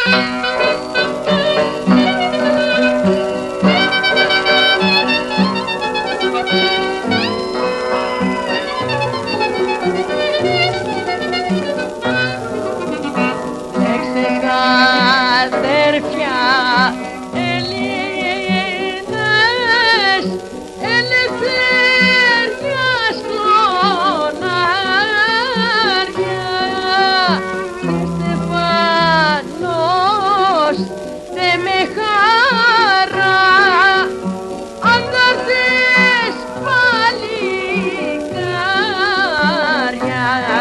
Αδέρφια Ελληνές, ελευθερία στον Άρια, Στεφανός δε με χαρά, αν θα έρθεις παλικάρια.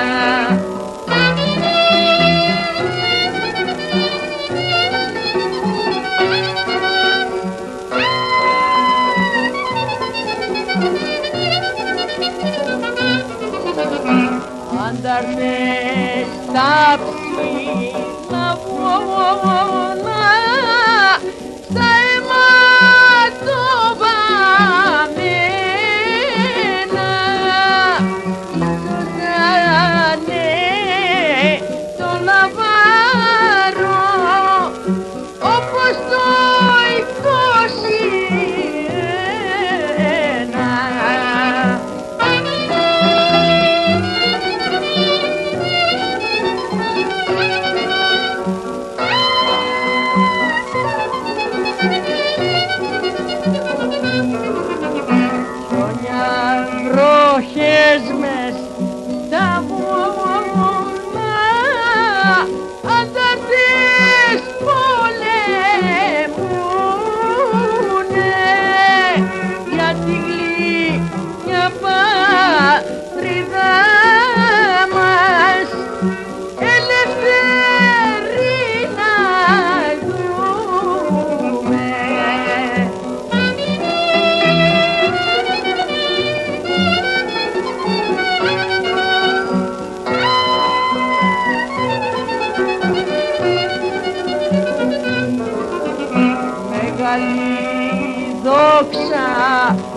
Ανταρθές στα ψηλά βουνά, στα αιματοβαμμένα, ίσως το λαβάρο όπως το 21. Βροχές μες τα βουνά, αν τα δεις πολεμούνε για τη γλυκιά πατρίδα μας, ελεύθεροι να ζούμε. Μεγάλη δόξα